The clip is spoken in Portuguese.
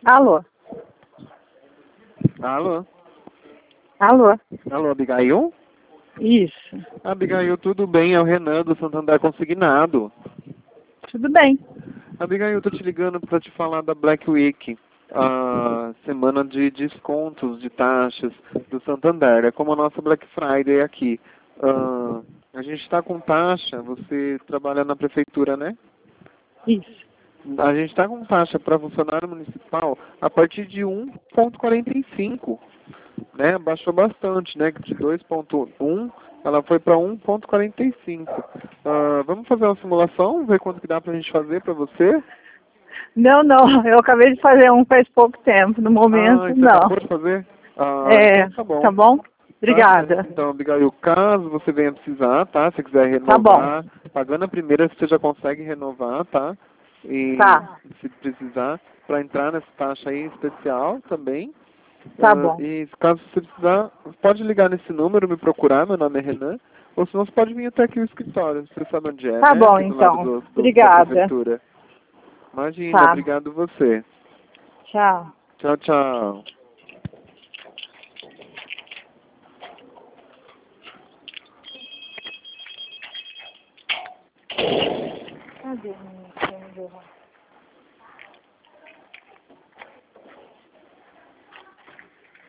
Alô? Alô? Alô? Alô, Abigail? Isso. Abigail, tudo bem? É o Renan do Santander Consignado. Tudo bem. Abigail, eu tô te ligando para te falar da Black Week, a semana de descontos de taxas do Santander. É como a nossa Black Friday aqui. A gente está com taxa, você trabalha na prefeitura, né? Isso. A gente está com taxa para funcionário municipal a partir de 1,45, né? Baixou bastante, né? De 2,1 ela foi para 1,45. Vamos fazer uma simulação, ver quanto que dá para a gente fazer para você? Não, não. Eu acabei de fazer um faz pouco tempo. No momento, Você não. acabou de fazer? É, Então tá bom. tá bom? Tá certo. Obrigada. Então, Abigail, caso você venha precisar, tá? Se quiser Tá bom. renovar, pagando a primeira, você já consegue renovar, tá? E Tá. se precisar, para entrar nessa taxa aí especial também. Tá bom. E caso você precisar, pode ligar nesse número, me procurar, meu nome é Renan. Ou senão você pode vir até aqui no escritório, você sabe onde é, Tá né? bom, Aqui do lado então. da Obrigada. prefeitura. Imagina, Tá. obrigado você. Tchau. Tchau, tchau. Cadê?